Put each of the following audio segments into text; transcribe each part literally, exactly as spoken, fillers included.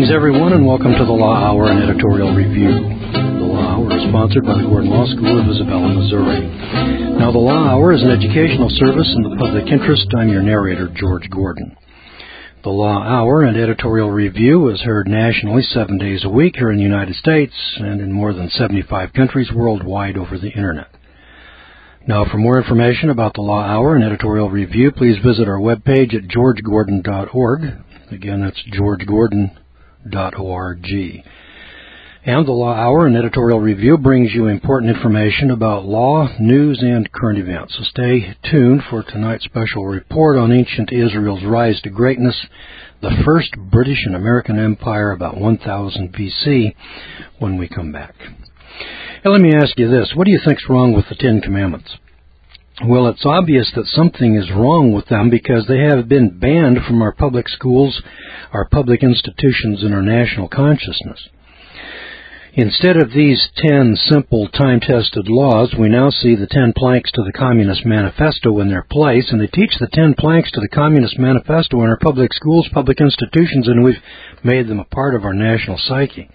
Greetings, everyone, and welcome to the Law Hour and Editorial Review. The Law Hour is sponsored by the Gordon Law School of Isabella, Missouri. Now, the Law Hour is an educational service in the public interest. I'm your narrator, George Gordon. The Law Hour and Editorial Review is heard nationally seven days a week here in the United States and in more than seventy-five countries worldwide over the Internet. Now, for more information about the Law Hour and Editorial Review, please visit our webpage at george gordon dot org. Again, that's george gordon dot org. And the Law Hour and Editorial Review brings you important information about law, news, and current events. So stay tuned for tonight's special report on ancient Israel's rise to greatness, the first British and American Empire about one thousand B C, when we come back. And let me ask you this. What do you think's wrong with the Ten Commandments? Well, it's obvious that something is wrong with them because they have been banned from our public schools, our public institutions, and our national consciousness. Instead of these ten simple, time-tested laws, we now see the ten planks to the Communist Manifesto in their place, and they teach the ten planks to the Communist Manifesto in our public schools, public institutions, and we've made them a part of our national psyche.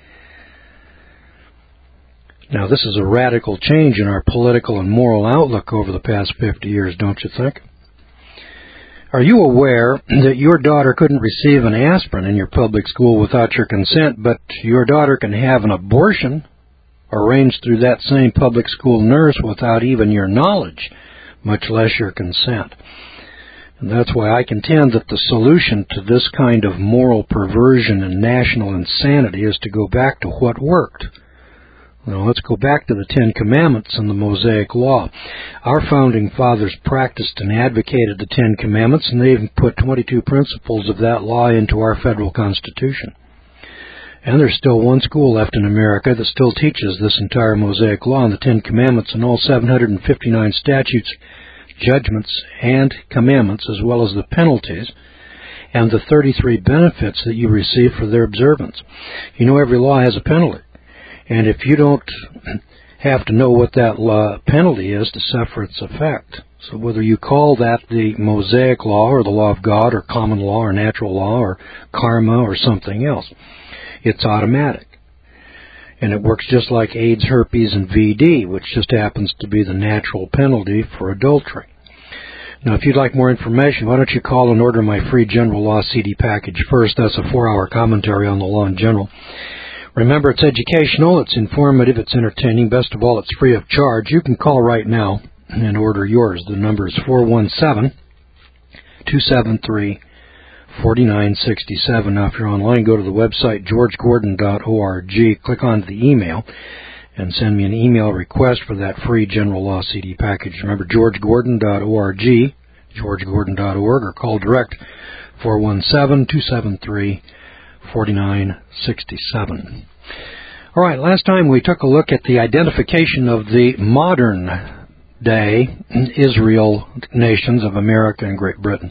Now, this is a radical change in our political and moral outlook over the past fifty years, don't you think? Are you aware that your daughter couldn't receive an aspirin in your public school without your consent, but your daughter can have an abortion arranged through that same public school nurse without even your knowledge, much less your consent? And that's why I contend that the solution to this kind of moral perversion and national insanity is to go back to what worked. Now, let's go back to the Ten Commandments and the Mosaic Law. Our founding fathers practiced and advocated the Ten Commandments, and they even put twenty-two principles of that law into our federal Constitution. And there's still one school left in America that still teaches this entire Mosaic Law and the Ten Commandments and all seven hundred fifty-nine statutes, judgments, and commandments, as well as the penalties and the thirty-three benefits that you receive for their observance. You know, every law has a penalty. And if you don't have to know what that law penalty is to suffer its effect, so whether you call that the Mosaic Law or the Law of God or common law or natural law or karma or something else, it's automatic. And it works just like AIDS, herpes, and V D, which just happens to be the natural penalty for adultery. Now, if you'd like more information, why don't you call and order my free General Law C D package first. That's a four-hour commentary on the law in general. Remember, it's educational, it's informative, it's entertaining. Best of all, it's free of charge. You can call right now and order yours. The number is four one seven, two seven three, four nine six seven. Now, if you're online, go to the website george gordon dot org, click on the email, and send me an email request for that free General Law C D package. Remember, george gordon dot org, george gordon dot org, or call direct four one seven, two seven three, four nine six seven. All right, last time we took a look at the identification of the modern day Israel nations of America and Great Britain.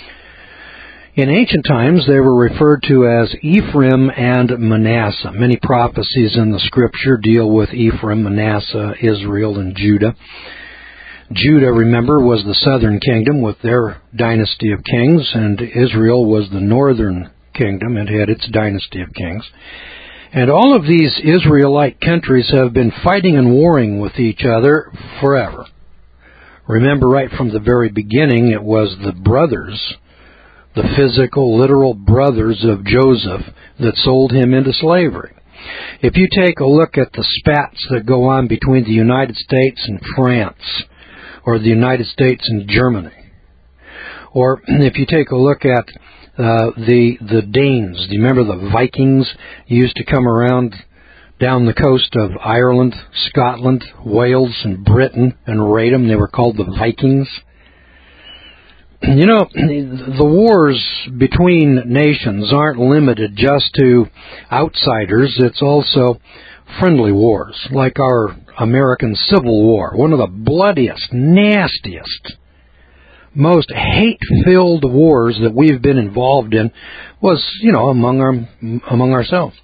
In ancient times, they were referred to as Ephraim and Manasseh. Many prophecies in the Scripture deal with Ephraim, Manasseh, Israel, and Judah. Judah, remember, was the southern kingdom with their dynasty of kings, and Israel was the northern kingdom and had its dynasty of kings. And all of these Israelite countries have been fighting and warring with each other forever. Remember, right from the very beginning, it was the brothers, the physical, literal brothers of Joseph, that sold him into slavery. If you take a look at the spats that go on between the United States and France, or the United States and Germany, or if you take a look at Uh, the the Danes, do you remember the Vikings used to come around down the coast of Ireland, Scotland, Wales, and Britain and raid them? They were called the Vikings. You know, the wars between nations aren't limited just to outsiders. It's also friendly wars, like our American Civil War, one of the bloodiest, nastiest, most hate-filled wars that we've been involved in was, you know, among our among ourselves.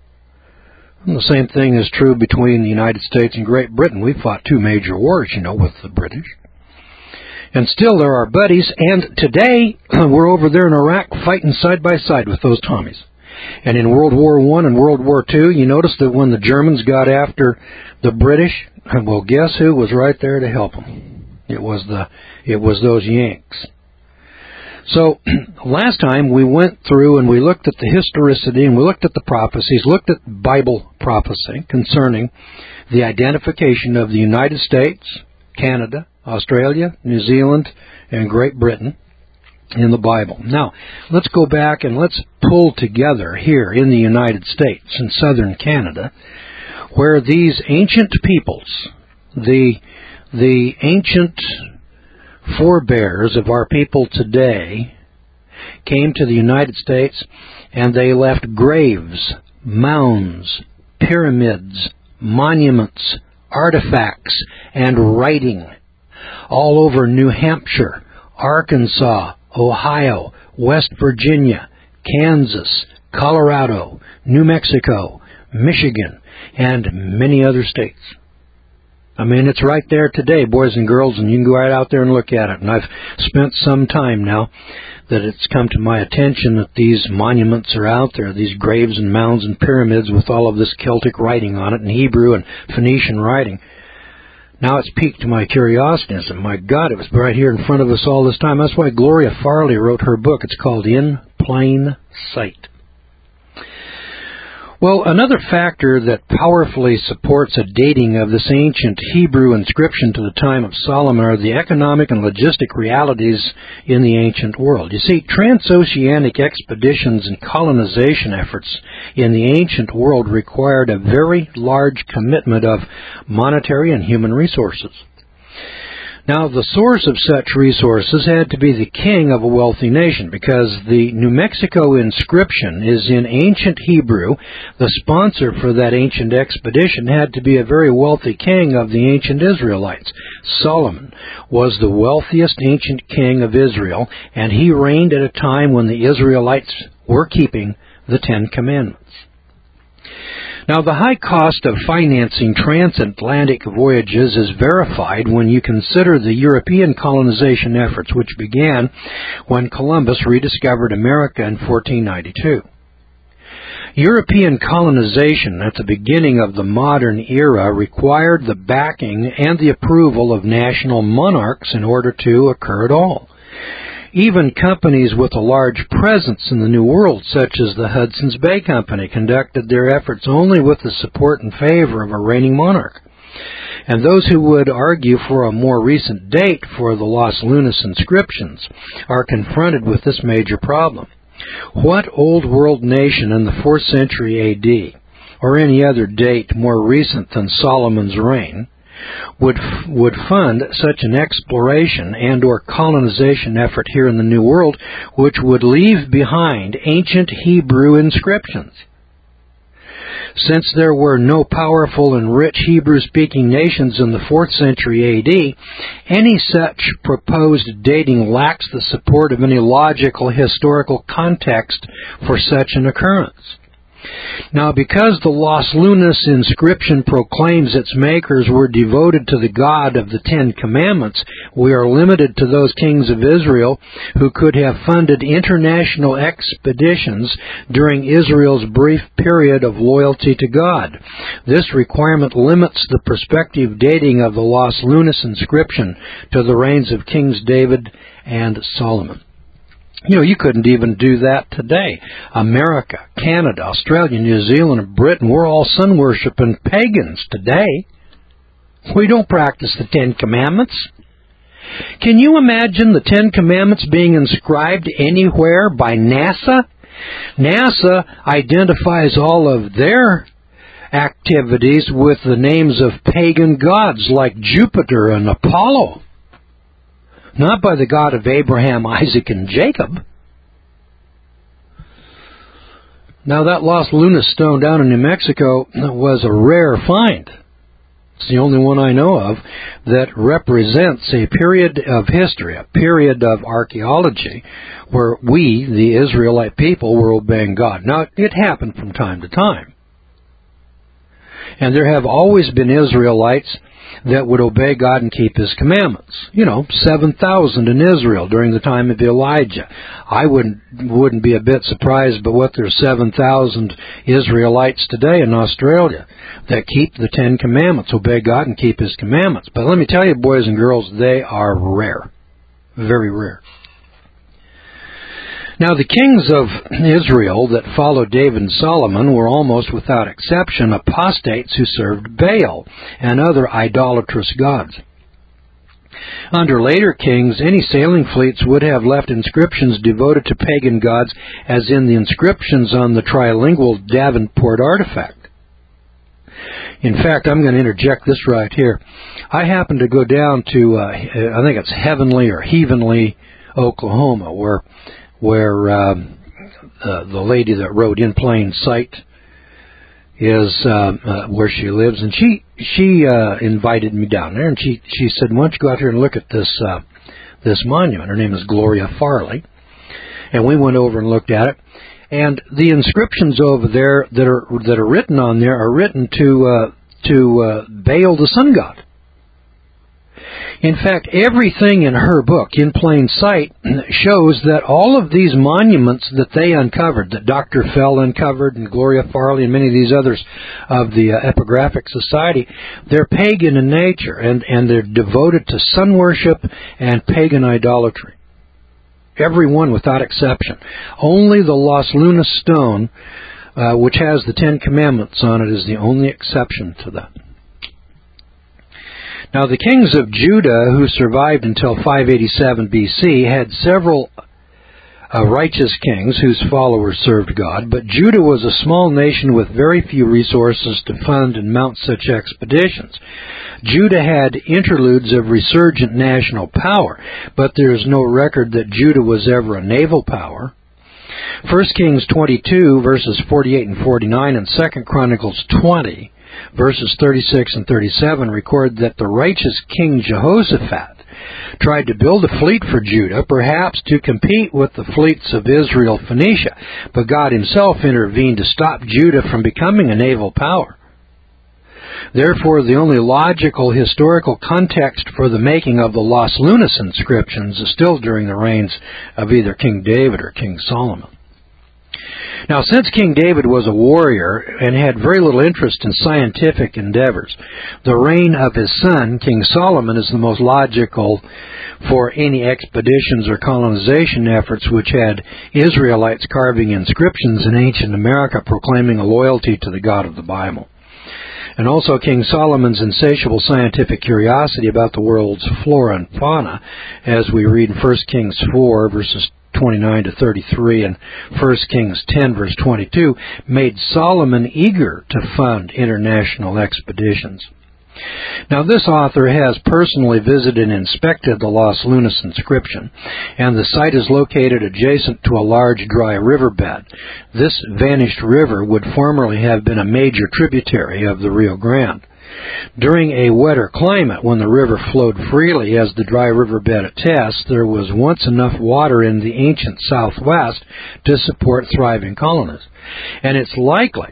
And the same thing is true between the United States and Great Britain. We fought two major wars, you know, with the British. And still they're our buddies, and today we're over there in Iraq fighting side by side with those Tommies. And in World War One and World War Two, you notice that when the Germans got after the British, well, guess who was right there to help them? It was the it was those Yanks. So last time we went through and we looked at the historicity and we looked at the prophecies, looked at Bible prophecy concerning the identification of the United States, Canada, Australia, New Zealand, and Great Britain in the Bible. Now, let's go back and let's pull together here in the United States and southern Canada, where these ancient peoples, the the ancient forebears of our people today, came to the United States and they left graves, mounds, pyramids, monuments, artifacts, and writing all over New Hampshire, Arkansas, Ohio, West Virginia, Kansas, Colorado, New Mexico, Michigan, and many other states. I mean, it's right there today, boys and girls, and you can go right out there and look at it. And I've spent some time now that it's come to my attention that these monuments are out there, these graves and mounds and pyramids with all of this Celtic writing on it, and Hebrew and Phoenician writing. Now it's piqued my curiosity. I said, my God, it was right here in front of us all this time. That's why Gloria Farley wrote her book. It's called In Plain Sight. Well, another factor that powerfully supports a dating of this ancient Hebrew inscription to the time of Solomon are the economic and logistic realities in the ancient world. You see, transoceanic expeditions and colonization efforts in the ancient world required a very large commitment of monetary and human resources. Now, the source of such resources had to be the king of a wealthy nation, because the New Mexico inscription is in ancient Hebrew. The sponsor for that ancient expedition had to be a very wealthy king of the ancient Israelites. Solomon was the wealthiest ancient king of Israel, and he reigned at a time when the Israelites were keeping the Ten Commandments. Now, the high cost of financing transatlantic voyages is verified when you consider the European colonization efforts, which began when Columbus rediscovered America in fourteen ninety-two. European colonization at the beginning of the modern era required the backing and the approval of national monarchs in order to occur at all. Even companies with a large presence in the New World, such as the Hudson's Bay Company, conducted their efforts only with the support and favor of a reigning monarch. And those who would argue for a more recent date for the Los Lunas inscriptions are confronted with this major problem. What Old World nation in the fourth century A D, or any other date more recent than Solomon's reign, would would fund such an exploration and or colonization effort here in the New World, which would leave behind ancient Hebrew inscriptions? Since there were no powerful and rich Hebrew-speaking nations in the fourth century A D, any such proposed dating lacks the support of any logical historical context for such an occurrence. Now, because the Los Lunas inscription proclaims its makers were devoted to the God of the Ten Commandments, we are limited to those kings of Israel who could have funded international expeditions during Israel's brief period of loyalty to God. This requirement limits the prospective dating of the Los Lunas inscription to the reigns of Kings David and Solomon. You know, you couldn't even do that today. America, Canada, Australia, New Zealand, and Britain, we're all sun-worshipping pagans today. We don't practice the Ten Commandments. Can you imagine the Ten Commandments being inscribed anywhere by NASA? NASA identifies all of their activities with the names of pagan gods like Jupiter and Apollo. Not by the God of Abraham, Isaac, and Jacob. Now, that Los Lunas stone down in New Mexico was a rare find. It's the only one I know of that represents a period of history, a period of archaeology, where we, the Israelite people, were obeying God. Now, it happened from time to time. And there have always been Israelites that would obey God and keep His commandments. You know, seven thousand in Israel during the time of Elijah. I wouldn't wouldn't be a bit surprised by what there's seven thousand Israelites today in Australia that keep the Ten Commandments, obey God and keep His commandments. But let me tell you, boys and girls, they are rare. Very rare. Now, the kings of Israel that followed David and Solomon were almost without exception apostates who served Baal and other idolatrous gods. Under later kings, any sailing fleets would have left inscriptions devoted to pagan gods, as in the inscriptions on the trilingual Davenport artifact. In fact, I'm going to interject this right here. I happened to go down to, uh, I think it's Heavenly or Heavenly, Oklahoma, where where uh, uh, the lady that wrote In Plain Sight is uh, uh, where she lives, and she she uh, invited me down there, and she she said, "Why don't you go out here and look at this uh, this monument?" Her name is Gloria Farley, and we went over and looked at it. And the inscriptions over there that are that are written on there are written to uh, to uh, Baal, the sun god. In fact, everything in her book, In Plain Sight, shows that all of these monuments that they uncovered, that Doctor Fell uncovered and Gloria Farley and many of these others of the uh, Epigraphic Society, they're pagan in nature, and, and they're devoted to sun worship and pagan idolatry. Every one without exception. Only the Los Lunas stone, uh, which has the Ten Commandments on it, is the only exception to that. Now, the kings of Judah, who survived until five eighty-seven B C, had several uh, righteous kings whose followers served God, but Judah was a small nation with very few resources to fund and mount such expeditions. Judah had interludes of resurgent national power, but there is no record that Judah was ever a naval power. First Kings twenty-two, verses forty-eight and forty-nine, and Second Chronicles twenty, verses thirty-six and thirty-seven, record that the righteous King Jehoshaphat tried to build a fleet for Judah, perhaps to compete with the fleets of Israel, Phoenicia, but God Himself intervened to stop Judah from becoming a naval power. Therefore, the only logical historical context for the making of the Los Lunas inscriptions is still during the reigns of either King David or King Solomon. Now, since King David was a warrior and had very little interest in scientific endeavors, the reign of his son, King Solomon, is the most logical for any expeditions or colonization efforts which had Israelites carving inscriptions in ancient America proclaiming a loyalty to the God of the Bible. And also King Solomon's insatiable scientific curiosity about the world's flora and fauna, as we read in First Kings four, verses twenty-nine to thirty-three, and First Kings ten, verse twenty-two, made Solomon eager to fund international expeditions. Now, this author has personally visited and inspected the Los Lunas inscription, and the site is located adjacent to a large dry riverbed. This vanished river would formerly have been a major tributary of the Rio Grande. During a wetter climate, when the river flowed freely, as the dry riverbed attests, there was once enough water in the ancient Southwest to support thriving colonies. And it's likely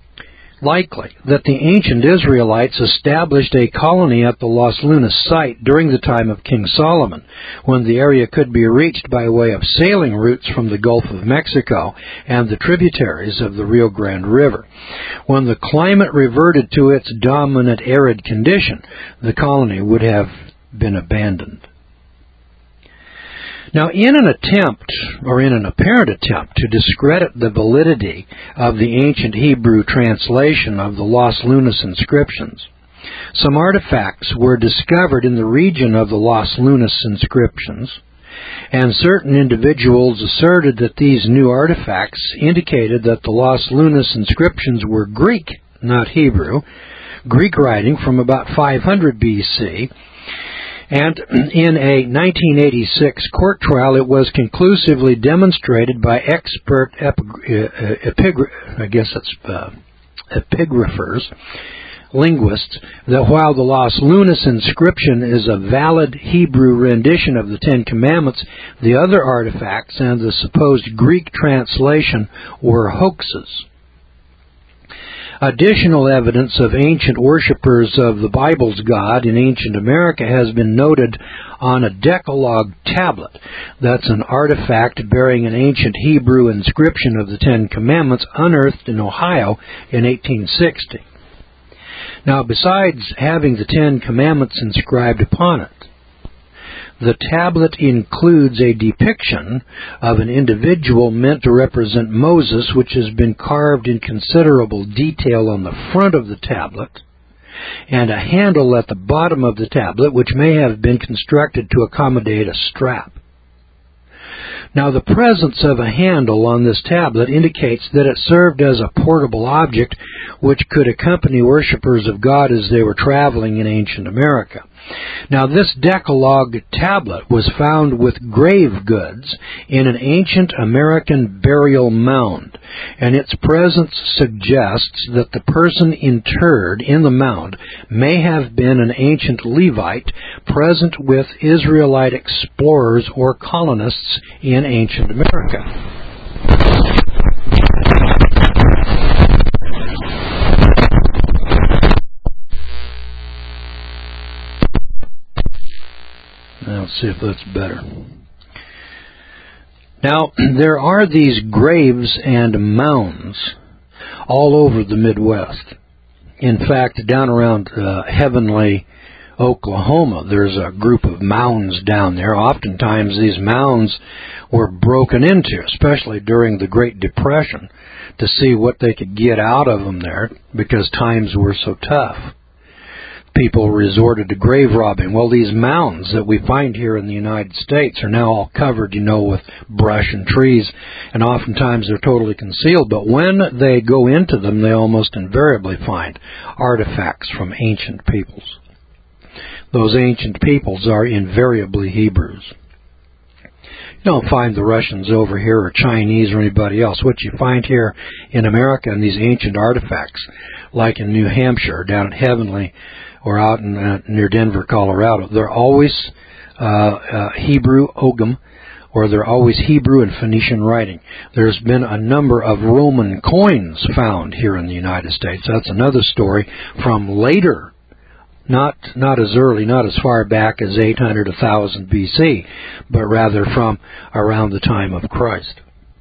likely that the ancient Israelites established a colony at the Los Lunas site during the time of King Solomon, when the area could be reached by way of sailing routes from the Gulf of Mexico and the tributaries of the Rio Grande River. When the climate reverted to its dominant arid condition, the colony would have been abandoned. Now, in an attempt, or in an apparent attempt, to discredit the validity of the ancient Hebrew translation of the Los Lunas inscriptions, some artifacts were discovered in the region of the Los Lunas inscriptions, and certain individuals asserted that these new artifacts indicated that the Los Lunas inscriptions were Greek, not Hebrew, Greek writing from about five hundred B C, and in a nineteen eighty-six court trial, it was conclusively demonstrated by expert epig- epigra- I guess it's uh, epigraphers, linguists, that while the Los Lunas inscription is a valid Hebrew rendition of the Ten Commandments, the other artifacts and the supposed Greek translation were hoaxes. Additional evidence of ancient worshippers of the Bible's God in ancient America has been noted on a Decalogue tablet. That's an artifact bearing an ancient Hebrew inscription of the Ten Commandments unearthed in Ohio in eighteen sixty. Now, besides having the Ten Commandments inscribed upon it, the tablet includes a depiction of an individual meant to represent Moses, which has been carved in considerable detail on the front of the tablet, and a handle at the bottom of the tablet, which may have been constructed to accommodate a strap. Now, the presence of a handle on this tablet indicates that it served as a portable object which could accompany worshippers of God as they were traveling in ancient America. Now, this Decalogue tablet was found with grave goods in an ancient American burial mound, and its presence suggests that the person interred in the mound may have been an ancient Levite present with Israelite explorers or colonists in ancient America. Now, let's see if that's better. Now, there are these graves and mounds all over the Midwest. In fact, down around uh, Heavenly, Oklahoma, there's a group of mounds down there. Oftentimes, these mounds were broken into, especially during the Great Depression, to see what they could get out of them there because times were so tough. People resorted to grave robbing. Well, these mounds that we find here in the United States are now all covered, you know, with brush and trees, and oftentimes they're totally concealed. But when they go into them, they almost invariably find artifacts from ancient peoples. Those ancient peoples are invariably Hebrews. You don't find the Russians over here or Chinese or anybody else. What you find here in America in these ancient artifacts, like in New Hampshire, down at Heavenly, or out in, uh, near Denver, Colorado, they're always uh, uh, Hebrew Ogham, or they're always Hebrew and Phoenician writing. There's been a number of Roman coins found here in the United States. That's another story from later, not not as early, not as far back as eight hundred, one thousand B C, but rather from around the time of Christ.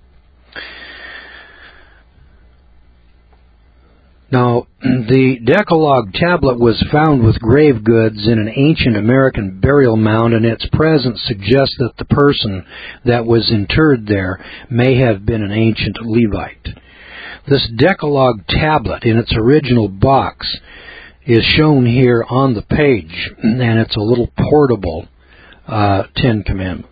Now, the Decalogue tablet was found with grave goods in an ancient American burial mound, and its presence suggests that the person that was interred there may have been an ancient Levite. This Decalogue tablet in its original box is shown here on the page, and it's a little portable uh, Ten Commandments.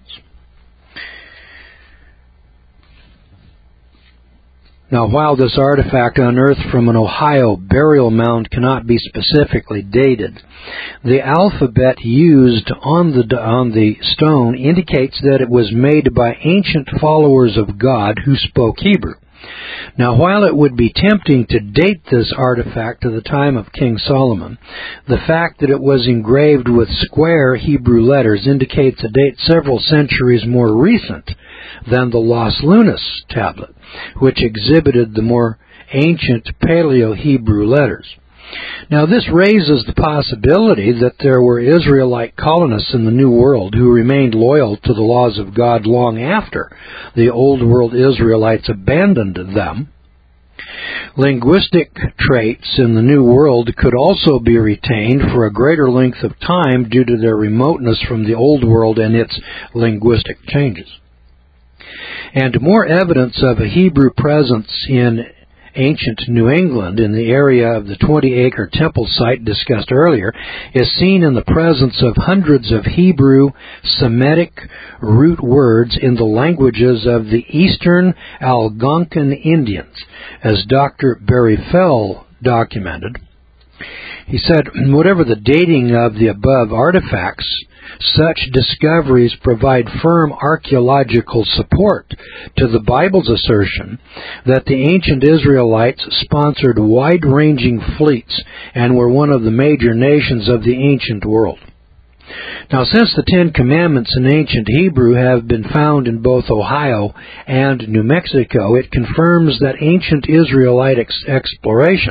Now, while this artifact unearthed from an Ohio burial mound cannot be specifically dated, the alphabet used on the on the stone indicates that it was made by ancient followers of God who spoke Hebrew. Now, while it would be tempting to date this artifact to the time of King Solomon, the fact that it was engraved with square Hebrew letters indicates a date several centuries more recent than the Los Lunas tablet, which exhibited the more ancient Paleo-Hebrew letters. Now, this raises the possibility that there were Israelite colonists in the New World who remained loyal to the laws of God long after the Old World Israelites abandoned them. Linguistic traits in the New World could also be retained for a greater length of time due to their remoteness from the Old World and its linguistic changes. And more evidence of a Hebrew presence in ancient New England in the area of the twenty-acre temple site discussed earlier is seen in the presence of hundreds of Hebrew Semitic root words in the languages of the Eastern Algonquin Indians, as Doctor Barry Fell documented. He said, whatever the dating of the above artifacts, such discoveries provide firm archaeological support to the Bible's assertion that the ancient Israelites sponsored wide-ranging fleets and were one of the major nations of the ancient world. Now, since the Ten Commandments in ancient Hebrew have been found in both Ohio and New Mexico, it confirms that ancient Israelite ex- explorations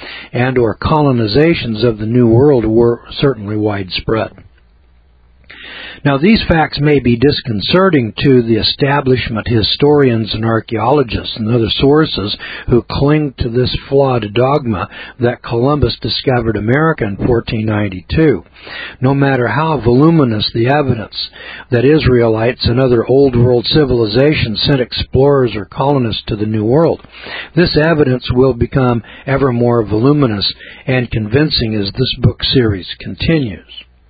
and or colonizations of the New World were certainly widespread. Now, these facts may be disconcerting to the establishment historians and archaeologists and other sources who cling to this flawed dogma that Columbus discovered America in fourteen ninety-two. No matter how voluminous the evidence that Israelites and other Old World civilizations sent explorers or colonists to the New World, this evidence will become ever more voluminous and convincing as this book series continues.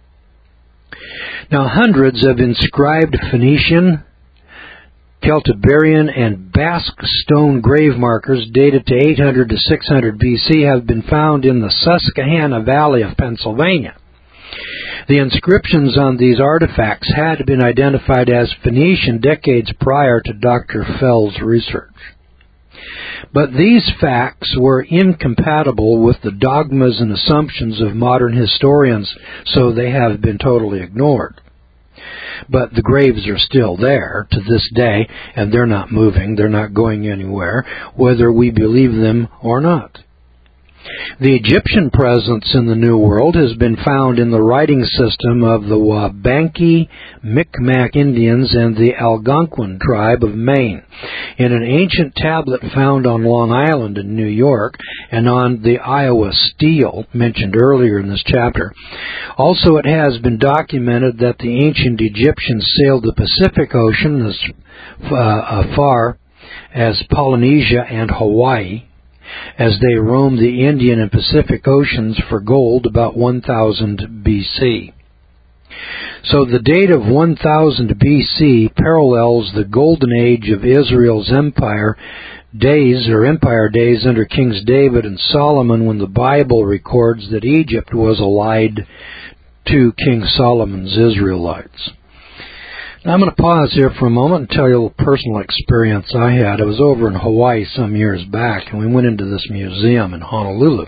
Now, hundreds of inscribed Phoenician, Celtiberian, and Basque stone grave markers dated to eight hundred to six hundred B C have been found in the Susquehanna Valley of Pennsylvania. The inscriptions on these artifacts had been identified as Phoenician decades prior to Doctor Fell's research. But these facts were incompatible with the dogmas and assumptions of modern historians, so they have been totally ignored. But the graves are still there to this day, and they're not moving, they're not going anywhere, whether we believe them or not. The Egyptian presence in the New World has been found in the writing system of the Wabanaki, Micmac Indians, and the Algonquin tribe of Maine, in an ancient tablet found on Long Island in New York, and on the Iowa stele mentioned earlier in this chapter. Also, it has been documented that the ancient Egyptians sailed the Pacific Ocean as uh, far as Polynesia and Hawaii, as they roamed the Indian and Pacific Oceans for gold about one thousand B C. So the date of one thousand B C parallels the golden age of Israel's empire days or empire days under Kings David and Solomon, when the Bible records that Egypt was allied to King Solomon's Israelites. Now, I'm going to pause here for a moment and tell you a little personal experience I had. I was over in Hawaii some years back, and we went into this museum in Honolulu.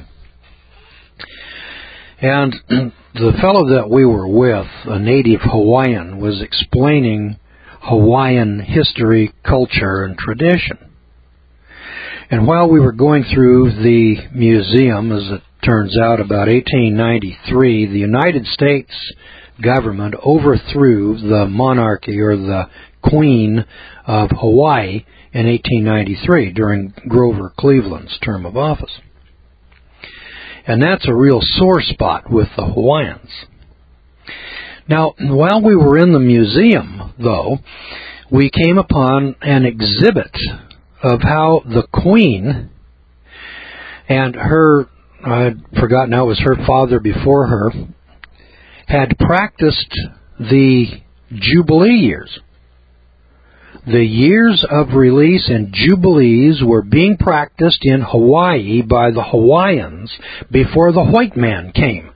And the fellow that we were with, a native Hawaiian, was explaining Hawaiian history, culture, and tradition. And while we were going through the museum, as it turns out, about eighteen ninety-three, the United States government overthrew the monarchy or the Queen of Hawaii in eighteen ninety-three during Grover Cleveland's term of office. And that's a real sore spot with the Hawaiians. Now, while we were in the museum, though, we came upon an exhibit of how the Queen and her, I'd forgotten now it was her father before her, had practiced the Jubilee years. The years of release and Jubilees were being practiced in Hawaii by the Hawaiians before the white man came.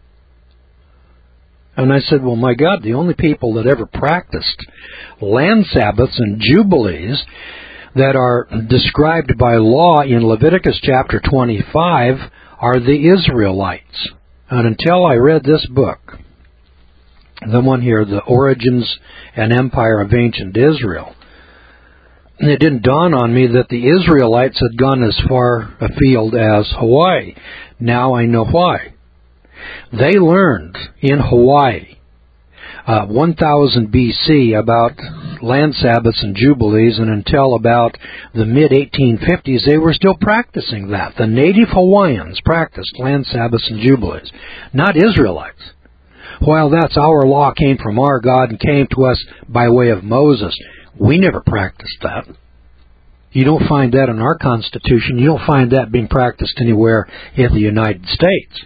And I said, well, my God, the only people that ever practiced land Sabbaths and Jubilees that are described by law in Leviticus chapter twenty-five are the Israelites. And until I read this book, the one here, The Origins and Empire of Ancient Israel, it didn't dawn on me that the Israelites had gone as far afield as Hawaii. Now I know why. They learned in Hawaii uh, one thousand B C about land Sabbaths and Jubilees, and until about the mid eighteen fifties they were still practicing that. The native Hawaiians practiced land Sabbaths and Jubilees, not Israelites. While that's our law, came from our God and came to us by way of Moses, we never practiced that. You don't find that in our Constitution. You don't find that being practiced anywhere in the United States.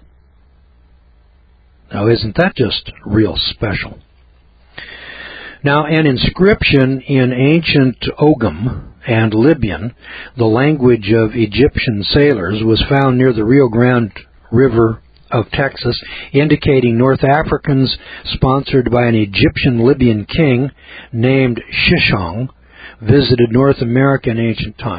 Now, isn't that just real special? Now, an inscription in ancient Ogham and Libyan, the language of Egyptian sailors, was found near the Rio Grande River of Texas, indicating North Africans sponsored by an Egyptian-Libyan king named Shishong visited North America in ancient times.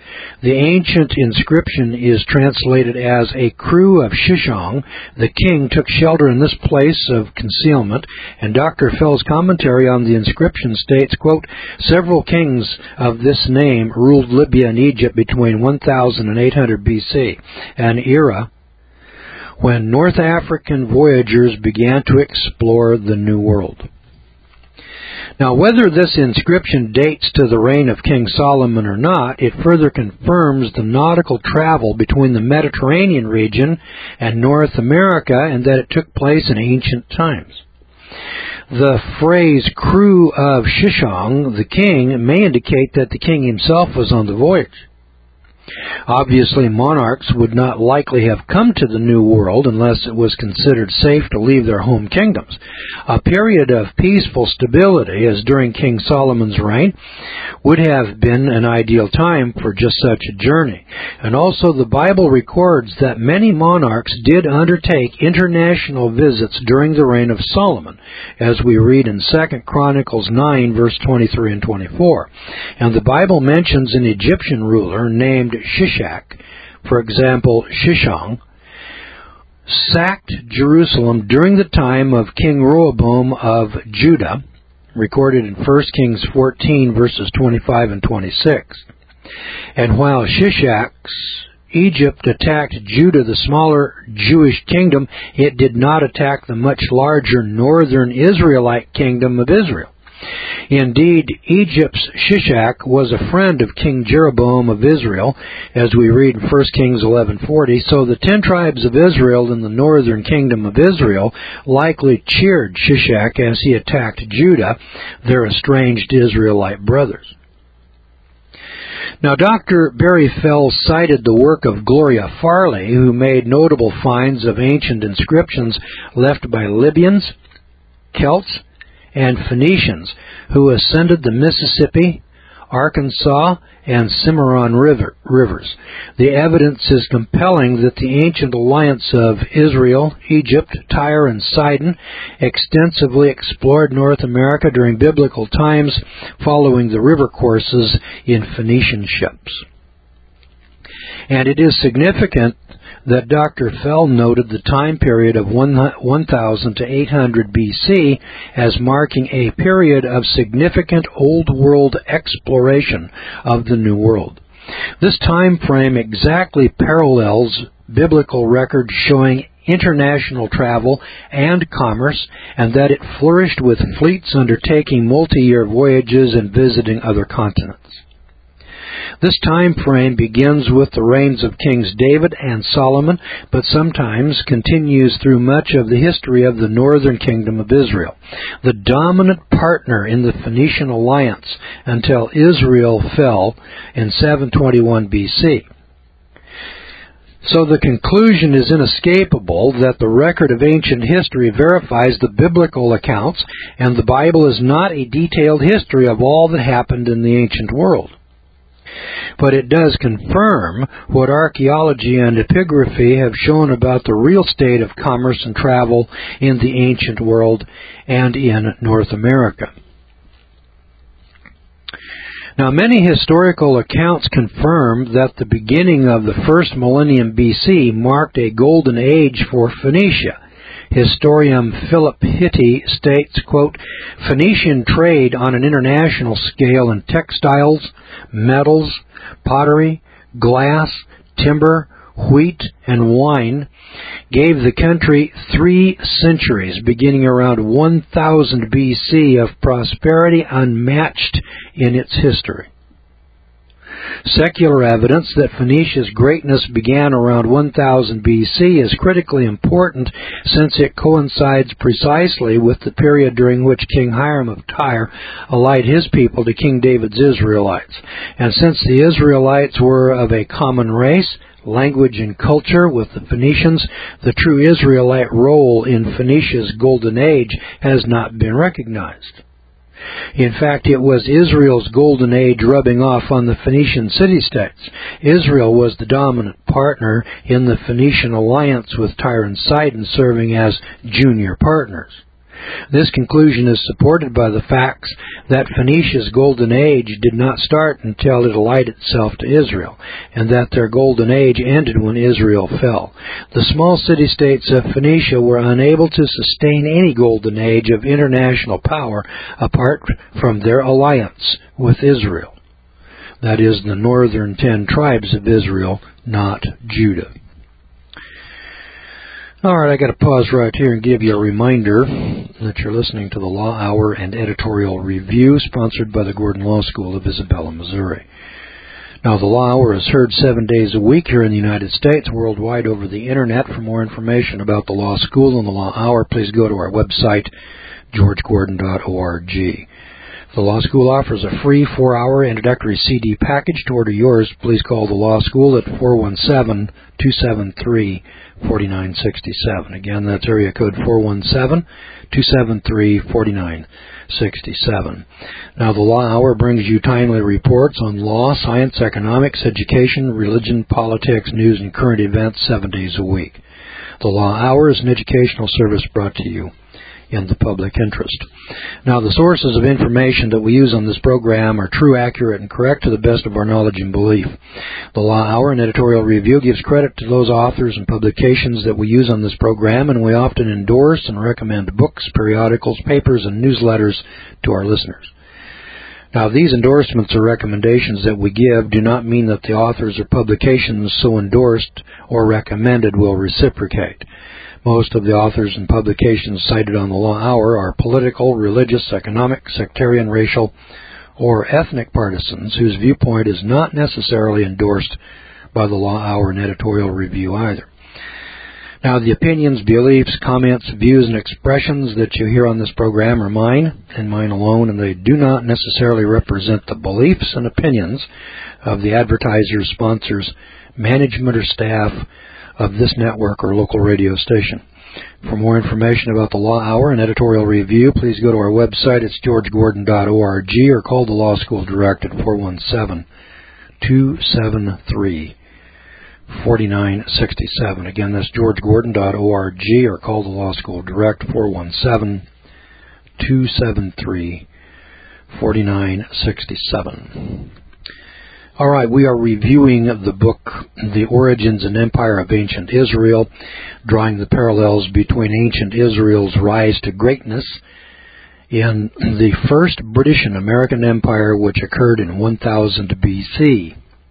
The ancient inscription is translated as, "A crew of Shishong, the king, took shelter in this place of concealment," and Doctor Fell's commentary on the inscription states, quote, "Several kings of this name ruled Libya and Egypt between one thousand and eight hundred B C, an era when North African voyagers began to explore the New World." Now, whether this inscription dates to the reign of King Solomon or not, it further confirms the nautical travel between the Mediterranean region and North America, and that it took place in ancient times. The phrase "crew of Shishong, the king," may indicate that the king himself was on the voyage. Obviously, monarchs would not likely have come to the New World unless it was considered safe to leave their home kingdoms. A period of peaceful stability, as during King Solomon's reign, would have been an ideal time for just such a journey. And also, the Bible records that many monarchs did undertake international visits during the reign of Solomon, as we read in Second Chronicles nine, verse twenty-three and twenty-four. And the Bible mentions an Egyptian ruler named Shishak, for example, Shishong, sacked Jerusalem during the time of King Rehoboam of Judah, recorded in First Kings fourteen, verses twenty-five and twenty-six. And while Shishak's Egypt attacked Judah, the smaller Jewish kingdom, it did not attack the much larger northern Israelite kingdom of Israel. Indeed, Egypt's Shishak was a friend of King Jeroboam of Israel, as we read in First Kings eleven forty, so the ten tribes of Israel in the northern kingdom of Israel likely cheered Shishak as he attacked Judah, their estranged Israelite brothers. Now, Doctor Barry Fell cited the work of Gloria Farley, who made notable finds of ancient inscriptions left by Libyans, Celts, and Phoenicians who ascended the Mississippi, Arkansas, and Cimarron river, rivers. The evidence is compelling that the ancient alliance of Israel, Egypt, Tyre, and Sidon extensively explored North America during biblical times, following the river courses in Phoenician ships. And it is significant that Doctor Fell noted the time period of one thousand to eight hundred B C as marking a period of significant Old World exploration of the New World. This time frame exactly parallels biblical records showing international travel and commerce, and that it flourished with fleets undertaking multi-year voyages and visiting other continents. This time frame begins with the reigns of Kings David and Solomon, but sometimes continues through much of the history of the northern kingdom of Israel, the dominant partner in the Phoenician alliance until Israel fell in seven twenty-one B C. So the conclusion is inescapable that the record of ancient history verifies the biblical accounts, and the Bible is not a detailed history of all that happened in the ancient world. But it does confirm what archaeology and epigraphy have shown about the real state of commerce and travel in the ancient world and in North America. Now, many historical accounts confirm that the beginning of the first millennium B C marked a golden age for Phoenicia. Historian Philip Hitti states, quote, "Phoenician trade on an international scale in textiles, metals, pottery, glass, timber, wheat, and wine gave the country three centuries, beginning around one thousand B C, of prosperity unmatched in its history." Secular evidence that Phoenicia's greatness began around one thousand B C is critically important, since it coincides precisely with the period during which King Hiram of Tyre allied his people to King David's Israelites. And since the Israelites were of a common race, language, and culture with the Phoenicians, the true Israelite role in Phoenicia's golden age has not been recognized. In fact, it was Israel's golden age rubbing off on the Phoenician city-states. Israel was the dominant partner in the Phoenician alliance, with Tyre and Sidon serving as junior partners. This conclusion is supported by the facts that Phoenicia's golden age did not start until it allied itself to Israel, and that their golden age ended when Israel fell. The small city-states of Phoenicia were unable to sustain any golden age of international power apart from their alliance with Israel. That is, the northern ten tribes of Israel, not Judah. All right, I got to pause right here and give you a reminder that you're listening to the Law Hour and Editorial Review, sponsored by the Gordon Law School of Isabella, Missouri. Now, the Law Hour is heard seven days a week here in the United States, worldwide over the Internet. For more information about the Law School and the Law Hour, please go to our website, george gordon dot org. The Law School offers a free four-hour introductory C D package. To order yours, please call the Law School at four one seven, two seven three, four nine six seven. Again, that's area code four one seven, two seven three, four nine six seven. Now, the Law Hour brings you timely reports on law, science, economics, education, religion, politics, news, and current events seven days a week. The Law Hour is an educational service brought to you in the public interest. Now, the sources of information that we use on this program are true, accurate, and correct to the best of our knowledge and belief. The Law Hour and Editorial Review gives credit to those authors and publications that we use on this program, and we often endorse and recommend books, periodicals, papers, and newsletters to our listeners. Now, these endorsements or recommendations that we give do not mean that the authors or publications so endorsed or recommended will reciprocate. Most of the authors and publications cited on the Law Hour are political, religious, economic, sectarian, racial, or ethnic partisans whose viewpoint is not necessarily endorsed by the Law Hour and Editorial Review either. Now, the opinions, beliefs, comments, views, and expressions that you hear on this program are mine and mine alone, and they do not necessarily represent the beliefs and opinions of the advertisers, sponsors, management, or staff of this network or local radio station. For more information about the Law Hour and Editorial Review, please go to our website. It's george gordon dot org, or call the Law School direct at four one seven, two seven three, four nine six seven. Again, that's george gordon dot org, or call the Law School direct, four one seven, two seven three, four nine six seven. All right, we are reviewing the book, The Origins and Empire of Ancient Israel, drawing the parallels between ancient Israel's rise to greatness in the first British and American Empire, which occurred in one thousand B C.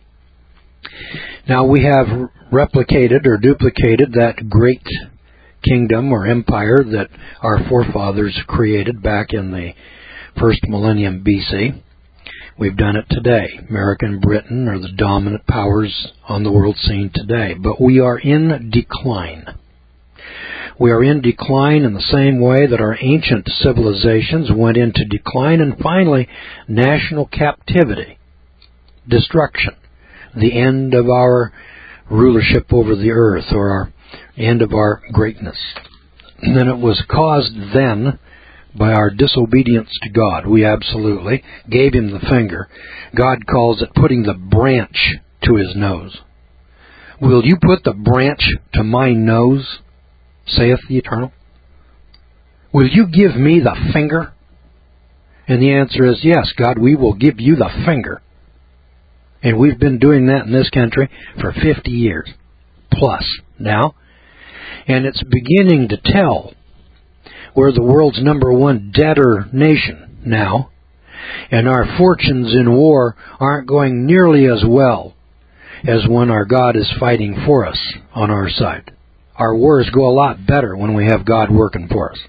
Now, we have replicated or duplicated that great kingdom or empire that our forefathers created back in the first millennium B C. We've done it today. America and Britain are the dominant powers on the world scene today. But we are in decline. We are in decline in the same way that our ancient civilizations went into decline and finally national captivity, destruction, the end of our rulership over the earth, or our end of our greatness. And then it was caused then by our disobedience to God. We absolutely gave him the finger. God calls it putting the branch to his nose. Will you put the branch to my nose, saith the Eternal? Will you give me the finger? And the answer is yes, God, we will give you the finger. And we've been doing that in this country for fifty years plus now. And it's beginning to tell. We're the world's number one debtor nation now, and our fortunes in war aren't going nearly as well as when our God is fighting for us on our side. Our wars go a lot better when we have God working for us.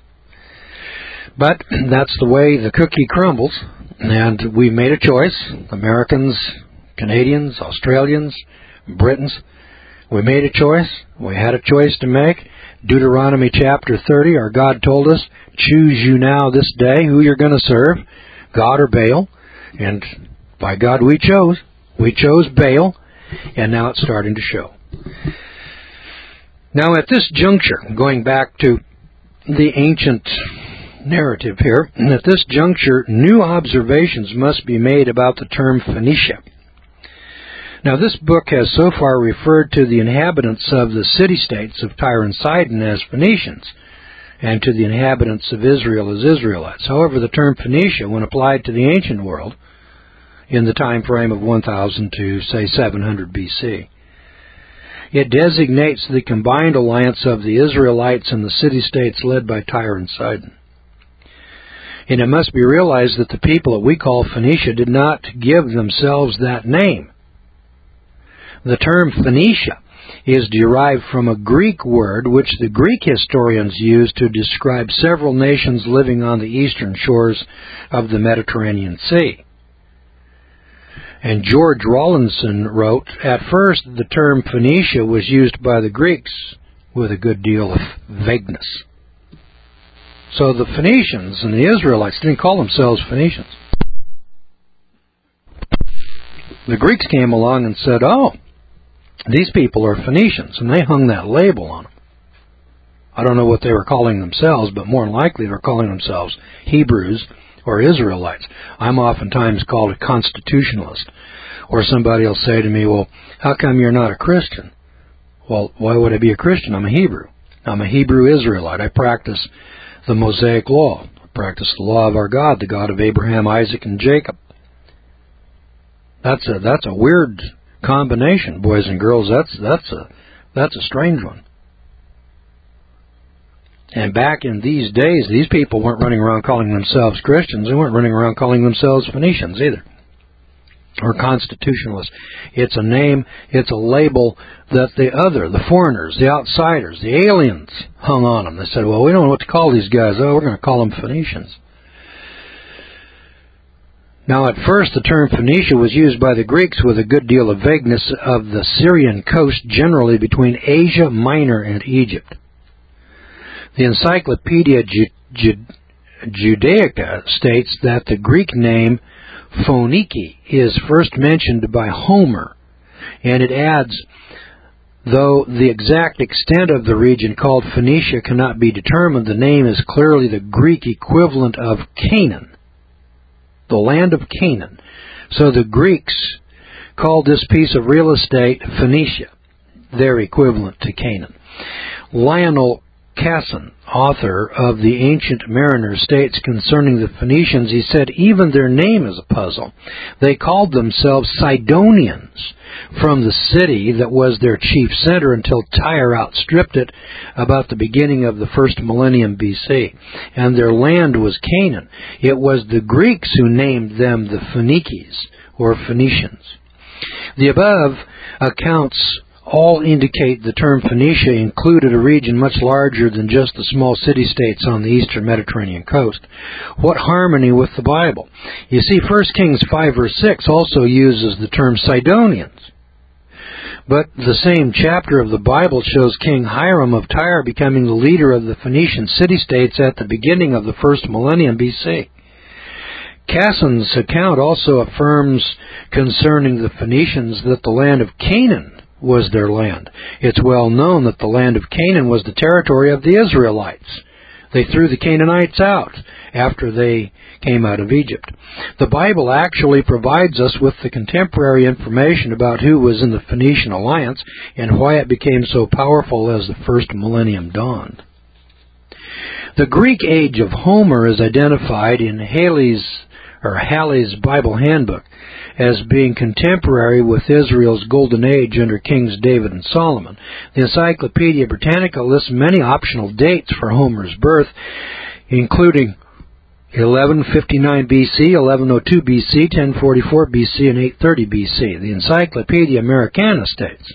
But that's the way the cookie crumbles, and we made a choice. Americans, Canadians, Australians, Britons, we made a choice. We had a choice to make. Deuteronomy chapter thirty, our God told us, choose you now this day who you're going to serve, God or Baal. And by God we chose. We chose Baal, and now it's starting to show. Now at this juncture, going back to the ancient narrative here, at this juncture, new observations must be made about the term Phoenicia. Now, this book has so far referred to the inhabitants of the city-states of Tyre and Sidon as Phoenicians. and to the inhabitants of Israel as Israelites. However, the term Phoenicia, when applied to the ancient world, in the time frame of one thousand to, say, seven hundred B C, it designates the combined alliance of the Israelites and the city-states led by Tyre and Sidon. And it must be realized that the people that we call Phoenicia did not give themselves that name. The term Phoenicia is derived from a Greek word which the Greek historians use to describe several nations living on the eastern shores of the Mediterranean Sea. And George Rawlinson wrote, "At first the term Phoenicia was used by the Greeks with a good deal of vagueness." So the Phoenicians and the Israelites didn't call themselves Phoenicians. The Greeks came along and said, "Oh, these people are Phoenicians," and they hung that label on them. I don't know what they were calling themselves, but more than likely they were calling themselves Hebrews or Israelites. I'm oftentimes called a constitutionalist. Or somebody will say to me, "Well, how come you're not a Christian?" Well, why would I be a Christian? I'm a Hebrew. I'm a Hebrew Israelite. I practice the Mosaic law. I practice the law of our God, the God of Abraham, Isaac, and Jacob. That's a that's a weird combination, boys and girls. That's that's a that's a strange one. And back in these days, these people weren't running around calling themselves Christians. They weren't running around calling themselves Phoenicians either, or constitutionalists. It's a name, it's a label that the other, the foreigners, the outsiders, the aliens hung on them. They said, "Well, we don't know what to call these guys. Oh, we're going to call them Phoenicians." Now, at first, the term Phoenicia was used by the Greeks with a good deal of vagueness of the Syrian coast, generally between Asia Minor and Egypt. The Encyclopedia Judaica states that the Greek name Phoniki is first mentioned by Homer, and it adds, though the exact extent of the region called Phoenicia cannot be determined, the name is clearly the Greek equivalent of Canaan, the land of Canaan. So the Greeks called this piece of real estate Phoenicia, their equivalent to Canaan. Lionel Casson, author of The Ancient Mariner, states concerning the Phoenicians, he said, "Even their name is a puzzle. They called themselves Sidonians from the city that was their chief center until Tyre outstripped it about the beginning of the first millennium B C, and their land was Canaan. It was the Greeks who named them the Phoenices, or Phoenicians." The above accounts all indicate the term Phoenicia included a region much larger than just the small city-states on the eastern Mediterranean coast. What harmony with the Bible! You see, First Kings five verse six also uses the term Sidonians. But the same chapter of the Bible shows King Hiram of Tyre becoming the leader of the Phoenician city-states at the beginning of the first millennium B C. Casson's account also affirms concerning the Phoenicians that the land of Canaan was their land. It's well known that the land of Canaan was the territory of the Israelites. They threw the Canaanites out after they came out of Egypt. The Bible actually provides us with the contemporary information about who was in the Phoenician alliance and why it became so powerful as the first millennium dawned. The Greek age of Homer is identified in Halley's or Halley's Bible Handbook as being contemporary with Israel's golden age under Kings David and Solomon. The Encyclopedia Britannica lists many optional dates for Homer's birth, including eleven fifty-nine B C, eleven oh two B C, ten forty-four B C, and eight thirty B C. The Encyclopedia Americana states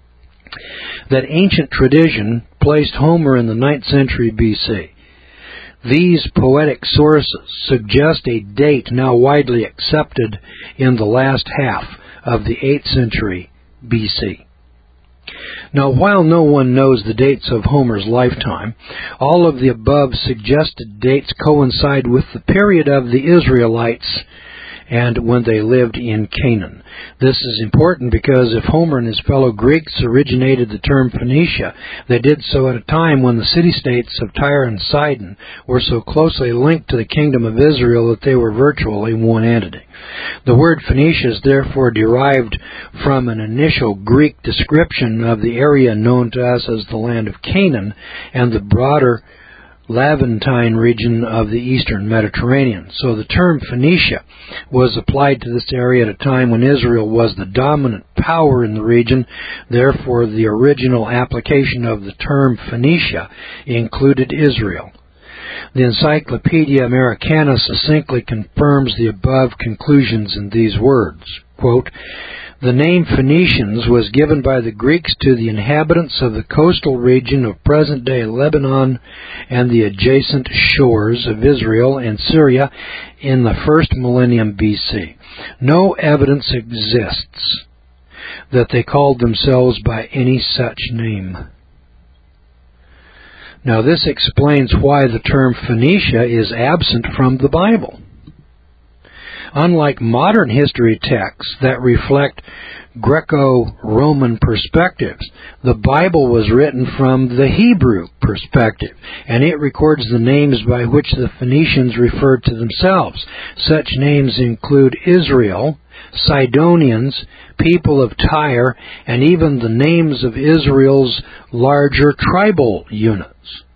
that ancient tradition placed Homer in the ninth century B C. These poetic sources suggest a date now widely accepted in the last half of the eighth century B C. Now, while no one knows the dates of Homer's lifetime, all of the above suggested dates coincide with the period of the Israelites and when they lived in Canaan. This is important because if Homer and his fellow Greeks originated the term Phoenicia, they did so at a time when the city-states of Tyre and Sidon were so closely linked to the kingdom of Israel that they were virtually one entity. The word Phoenicia is therefore derived from an initial Greek description of the area known to us as the land of Canaan and the broader Levantine region of the eastern Mediterranean. So the term Phoenicia was applied to this area at a time when Israel was the dominant power in the region. Therefore, the original application of the term Phoenicia included Israel. The Encyclopedia Americana succinctly confirms the above conclusions in these words. Quote, "The name Phoenicians was given by the Greeks to the inhabitants of the coastal region of present-day Lebanon and the adjacent shores of Israel and Syria in the first millennium B C. No evidence exists that they called themselves by any such name." Now this explains why the term Phoenicia is absent from the Bible. Unlike modern history texts that reflect Greco-Roman perspectives, the Bible was written from the Hebrew perspective, and it records the names by which the Phoenicians referred to themselves. Such names include Israel, Sidonians, people of Tyre, and even the names of Israel's larger tribal units.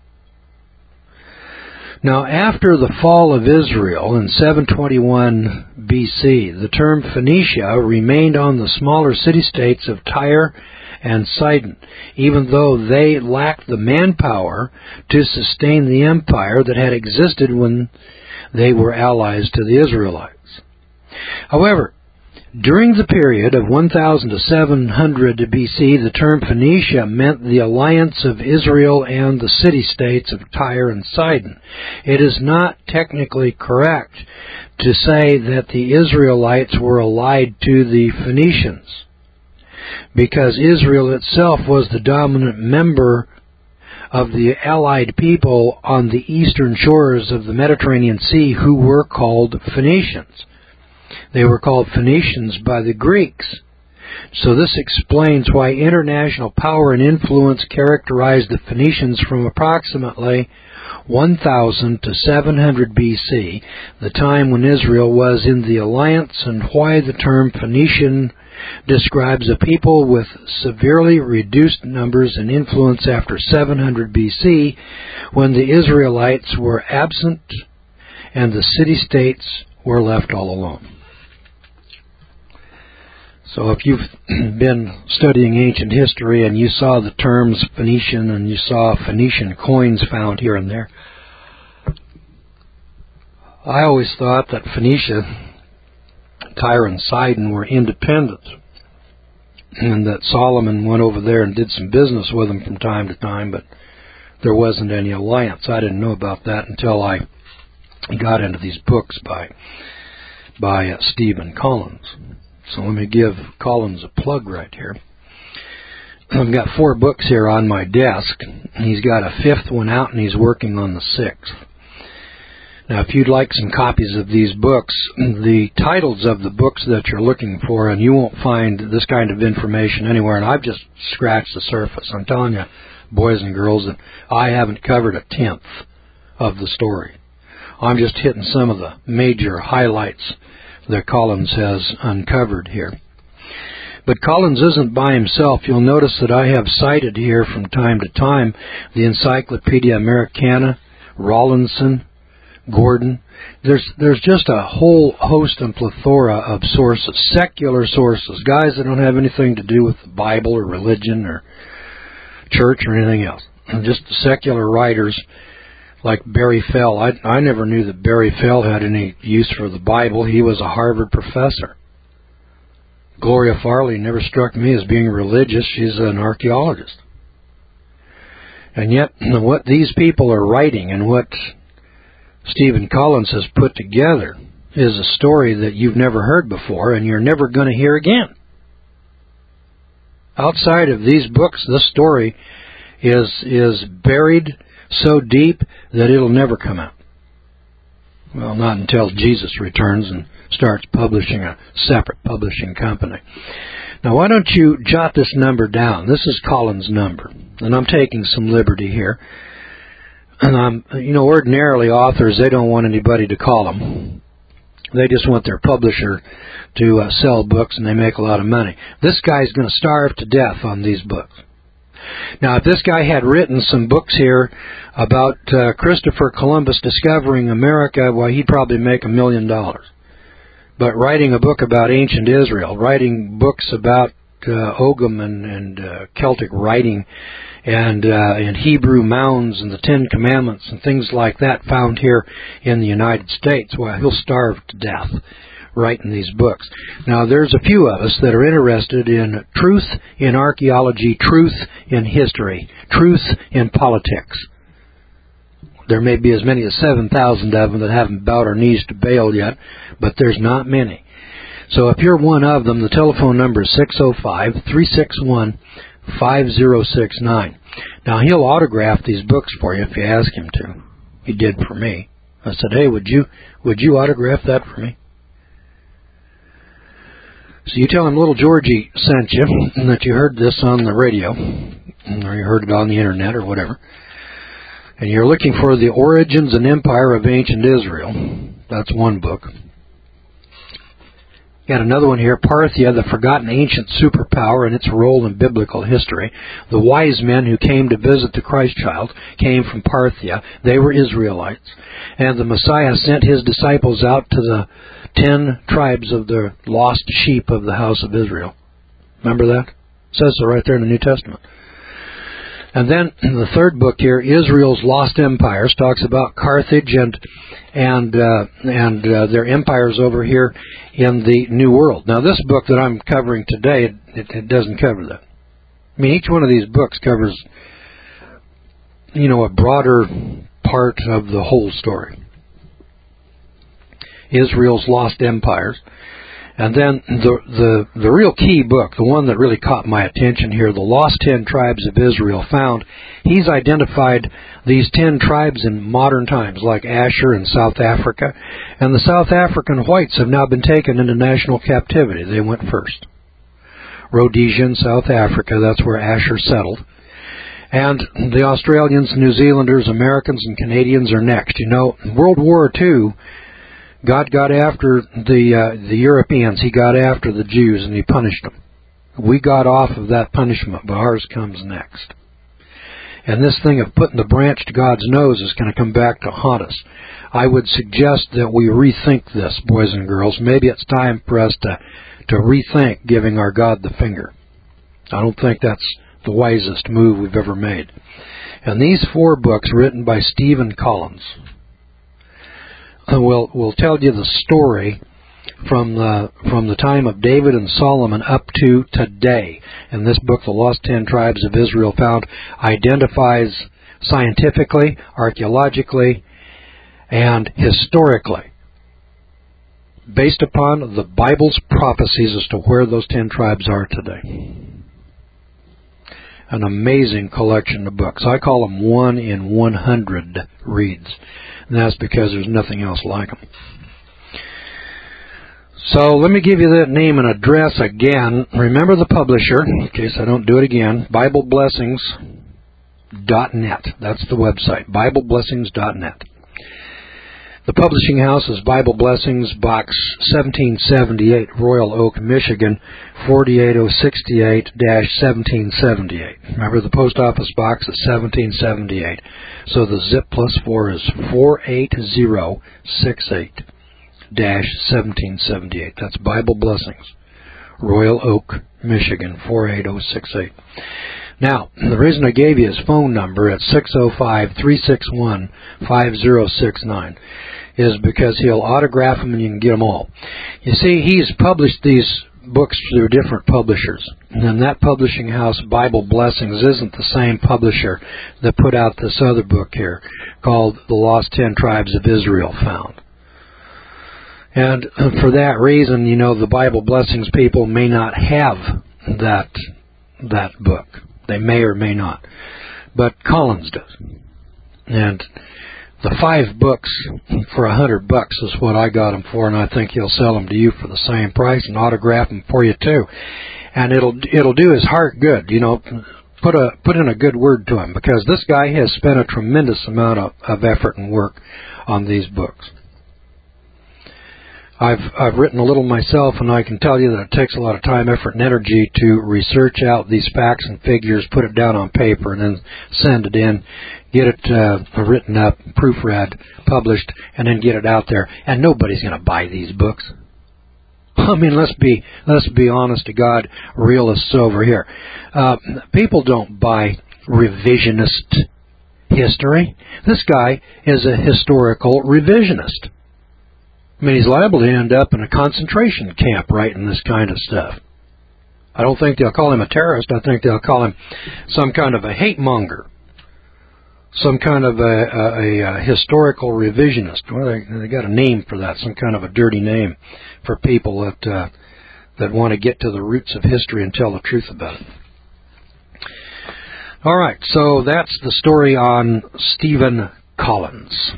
Now, after the fall of Israel in seven twenty-one B C, the term Phoenicia remained on the smaller city-states of Tyre and Sidon, even though they lacked the manpower to sustain the empire that had existed when they were allies to the Israelites. However, during the period of one thousand to seven hundred B C, the term Phoenicia meant the alliance of Israel and the city-states of Tyre and Sidon. It is not technically correct to say that the Israelites were allied to the Phoenicians, because Israel itself was the dominant member of the allied people on the eastern shores of the Mediterranean Sea who were called Phoenicians. They were called Phoenicians by the Greeks. So this explains why international power and influence characterized the Phoenicians from approximately one thousand to seven hundred B C, the time when Israel was in the alliance, and why the term Phoenician describes a people with severely reduced numbers and influence after seven hundred B C, when the Israelites were absent and the city-states were left all alone. So if you've been studying ancient history and you saw the terms Phoenician and you saw Phoenician coins found here and there, I always thought that Phoenicia, Tyre and Sidon were independent, and that Solomon went over there and did some business with them from time to time, but there wasn't any alliance. I didn't know about that until I got into these books by by uh, Stephen Collins. So let me give Collins a plug right here. I've got four books here on my desk. He's got a fifth one out, and he's working on the sixth. Now, if you'd like some copies of these books, the titles of the books that you're looking for, and you won't find this kind of information anywhere, and I've just scratched the surface. I'm telling you, boys and girls, that I haven't covered a tenth of the story. I'm just hitting some of the major highlights that Collins has uncovered here. But Collins isn't by himself. You'll notice that I have cited here from time to time the Encyclopedia Americana, Rawlinson, Gordon. There's there's just a whole host and plethora of sources, secular sources, guys that don't have anything to do with the Bible or religion or church or anything else. Just secular writers like Barry Fell. I, I never knew that Barry Fell had any use for the Bible. He was a Harvard professor. Gloria Farley never struck me as being religious. She's an archaeologist. And yet, what these people are writing and what Stephen Collins has put together is a story that you've never heard before and you're never going to hear again. Outside of these books, this story is is buried so deep that it'll never come out. Well, not until Jesus returns and starts publishing a separate publishing company. Now, why don't you jot this number down? This is Collins' number, and I'm taking some liberty here. And I'm, you know, ordinarily authors, they don't want anybody to call them. They just want their publisher to uh, sell books, and they make a lot of money. This guy's going to starve to death on these books. Now, if this guy had written some books here about uh, Christopher Columbus discovering America, well, he'd probably make a million dollars. But writing a book about ancient Israel, writing books about uh, Ogham and, and uh, Celtic writing, and uh, and Hebrew mounds and the Ten Commandments and things like that found here in the United States, well, he'll starve to death writing these books. Now, there's a few of us that are interested in truth in archaeology, truth in history, truth in politics. There may be as many as seven thousand of them that haven't bowed our knees to Baal yet, but there's not many. So if you're one of them, the telephone number is six oh five, three six one, five oh six nine. Now, he'll autograph these books for you if you ask him to. He did for me. I said, hey, would you would you autograph that for me? So you tell him little Georgie sent you, and that you heard this on the radio, or you heard it on the internet or whatever, and you're looking for The Origins and Empire of Ancient Israel. That's one book. Got another one here, Parthia, the Forgotten Ancient Superpower and Its Role in Biblical History. The wise men who came to visit the Christ child came from Parthia. They were Israelites. And the Messiah sent his disciples out to the ten tribes of the lost sheep of the house of Israel. Remember that? It says so right there in the New Testament. And then the third book here, Israel's Lost Empires, talks about Carthage and and uh, and uh, their empires over here in the New World. Now, this book that I'm covering today, it, it, it doesn't cover that. I mean, each one of these books covers, you know, a broader part of the whole story. Israel's Lost Empires. And then the, the the real key book, the one that really caught my attention here, The Lost Ten Tribes of Israel Found. He's identified these ten tribes in modern times, like Asher in South Africa. And the South African whites have now been taken into national captivity. They went first. Rhodesia in South Africa, that's where Asher settled. And the Australians, New Zealanders, Americans, and Canadians are next. You know, World War Two, God got after the uh, the Europeans. He got after the Jews, and he punished them. We got off of that punishment, but ours comes next. And this thing of putting the branch to God's nose is going to come back to haunt us. I would suggest that we rethink this, boys and girls. Maybe it's time for us to, to rethink giving our God the finger. I don't think that's the wisest move we've ever made. And these four books, written by Stephen Collins, We'll, we'll tell you the story from the from the time of David and Solomon up to today. And this book, The Lost Ten Tribes of Israel Found, identifies scientifically, archaeologically, and historically, based upon the Bible's prophecies as to where those ten tribes are today. An amazing collection of books. I call them one in one hundred reads. And that's because there's nothing else like them. So let me give you that name and address again. Remember the publisher, in case I don't do it again, Bible Blessings dot net. That's the website, Bible Blessings dot net. The publishing house is Bible Blessings, Box seventeen seventy-eight, Royal Oak, Michigan, four eight zero six eight dash seventeen seventy-eight. Remember, the post office box is seventeen seventy-eight. So the zip plus four is four eight zero six eight dash seventeen seventy-eight. That's Bible Blessings, Royal Oak, Michigan, four eight zero six eight. Now, the reason I gave you his phone number at six oh five, three six one, five oh six nine is because he'll autograph them and you can get them all. You see, he's published these books through different publishers. And that publishing house, Bible Blessings, isn't the same publisher that put out this other book here called The Lost Ten Tribes of Israel Found. And for that reason, you know, the Bible Blessings people may not have that that book. They may or may not. But Collins does. And the five books for a hundred bucks is what I got them for, and I think he'll sell them to you for the same price and autograph them for you too. And it'll it'll do his heart good, you know. Put a put in a good word to him, because this guy has spent a tremendous amount of, of effort and work on these books. I've I've written a little myself, and I can tell you that it takes a lot of time, effort, and energy to research out these facts and figures, put it down on paper, and then send it in, get it uh, written up, proofread, published, and then get it out there. And nobody's going to buy these books. I mean, let's be let's be honest to God, realists over here. Uh, people don't buy revisionist history. This guy is a historical revisionist. I mean, he's liable to end up in a concentration camp writing this kind of stuff. I don't think they'll call him a terrorist. I think they'll call him some kind of a hate monger, some kind of a, a, a historical revisionist. Well, they, they got a name for that, some kind of a dirty name for people that uh, that want to get to the roots of history and tell the truth about it. All right, so that's the story on Stephen Collins.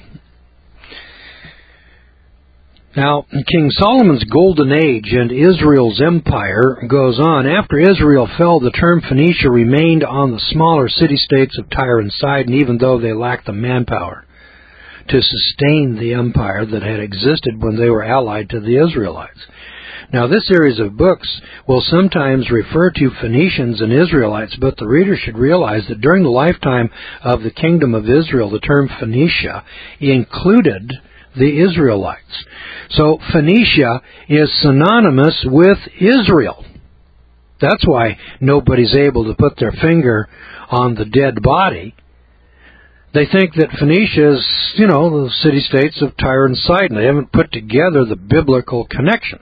Now, King Solomon's golden age and Israel's empire goes on. After Israel fell, the term Phoenicia remained on the smaller city-states of Tyre and Sidon, even though they lacked the manpower to sustain the empire that had existed when they were allied to the Israelites. Now, this series of books will sometimes refer to Phoenicians and Israelites, but the reader should realize that during the lifetime of the kingdom of Israel, the term Phoenicia included the Israelites. So Phoenicia is synonymous with Israel. That's why nobody's able to put their finger on the dead body. They think that Phoenicia is, you know, the city-states of Tyre and Sidon. They haven't put together the biblical connection.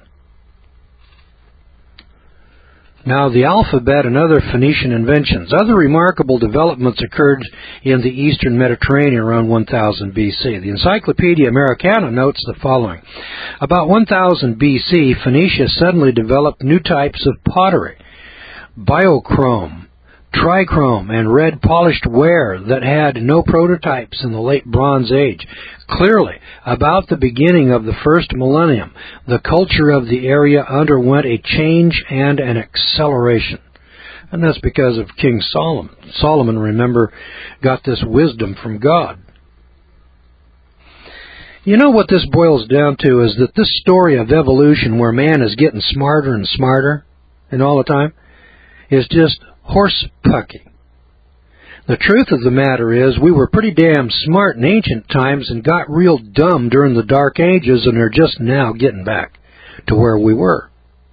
Now, the alphabet and other Phoenician inventions. Other remarkable developments occurred in the eastern Mediterranean around one thousand B C. The Encyclopedia Americana notes the following. About one thousand B C, Phoenicia suddenly developed new types of pottery, biochrome, trichrome, and red polished ware that had no prototypes in the late Bronze Age. Clearly, about the beginning of the first millennium, the culture of the area underwent a change and an acceleration. And that's because of King Solomon. Solomon, remember, got this wisdom from God. You know what this boils down to is that this story of evolution where man is getting smarter and smarter and all the time is just horse-pucky. The truth of the matter is we were pretty damn smart in ancient times and got real dumb during the Dark Ages and are just now getting back to where we were.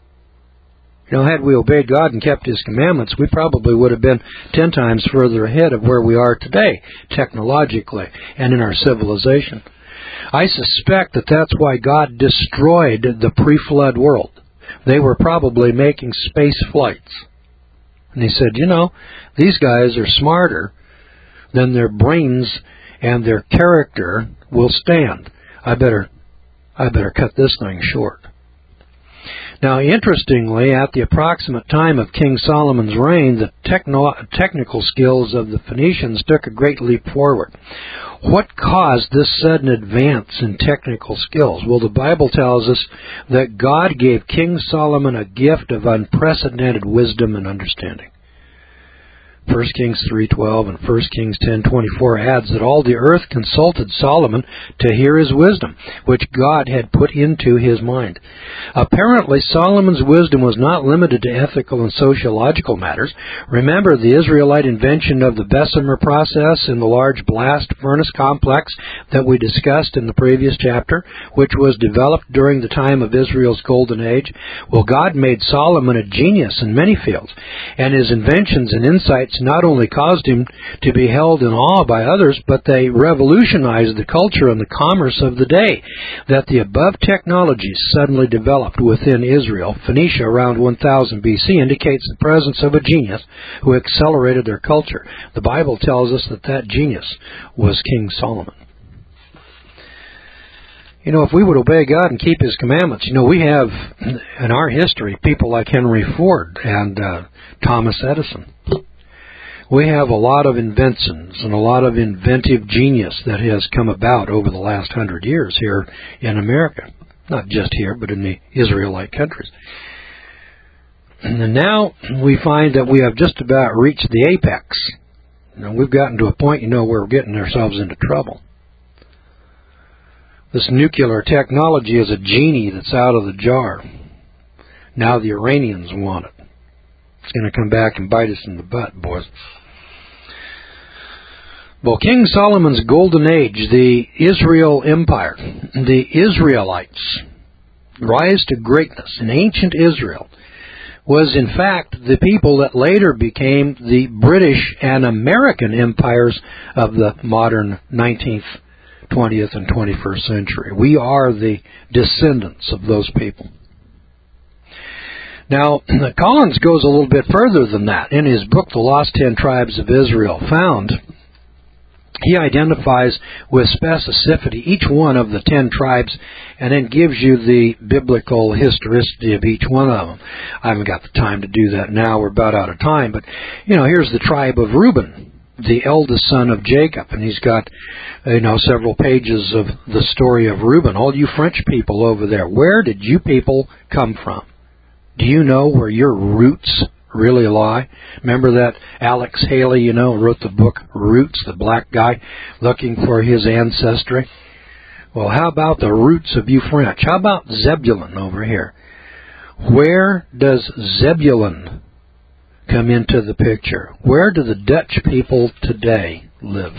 You know, had we obeyed God and kept His commandments, we probably would have been ten times further ahead of where we are today, technologically and in our civilization. I suspect that that's why God destroyed the pre-flood world. They were probably making space flights. And he said, you know, these guys are smarter than their brains and their character will stand. I better, I better cut this thing short. Now, interestingly, at the approximate time of King Solomon's reign, the techno- technical skills of the Phoenicians took a great leap forward. What caused this sudden advance in technical skills? Well, the Bible tells us that God gave King Solomon a gift of unprecedented wisdom and understanding. First Kings three twelve and First Kings ten twenty-four adds that all the earth consulted Solomon to hear his wisdom, which God had put into his mind. Apparently, Solomon's wisdom was not limited to ethical and sociological matters. Remember the Israelite invention of the Bessemer process in the large blast furnace complex that we discussed in the previous chapter, which was developed during the time of Israel's golden age? Well, God made Solomon a genius in many fields, and his inventions and insights not only caused him to be held in awe by others, but they revolutionized the culture and the commerce of the day. That the above technologies suddenly developed within Israel, Phoenicia, around one thousand B C indicates the presence of a genius who accelerated their culture. The Bible tells us that that genius was King Solomon. You know, if we would obey God and keep His commandments, you know, we have in our history people like Henry Ford and uh, Thomas Edison. We have a lot of inventions and a lot of inventive genius that has come about over the last hundred years here in America. Not just here, but in the Israelite countries. And now we find that we have just about reached the apex. You know, we've gotten to a point, you know, where we're getting ourselves into trouble. This nuclear technology is a genie that's out of the jar. Now the Iranians want it. It's going to come back and bite us in the butt, boys. Well, King Solomon's golden age, the Israel Empire, the Israelites' rise to greatness in ancient Israel, was in fact the people that later became the British and American empires of the modern nineteenth, twentieth, and twenty-first century. We are the descendants of those people. Now, Collins goes a little bit further than that. In his book, The Lost Ten Tribes of Israel Found, he identifies with specificity each one of the ten tribes and then gives you the biblical historicity of each one of them. I haven't got the time to do that now. We're about out of time. But, you know, here's the tribe of Reuben, the eldest son of Jacob. And he's got, you know, several pages of the story of Reuben. All you French people over there, where did you people come from? Do you know where your roots really lie? Remember that Alex Haley, you know, wrote the book Roots, the black guy looking for his ancestry? Well, how about the roots of you French? How about Zebulun over here? Where does Zebulun come into the picture? Where do the Dutch people today live?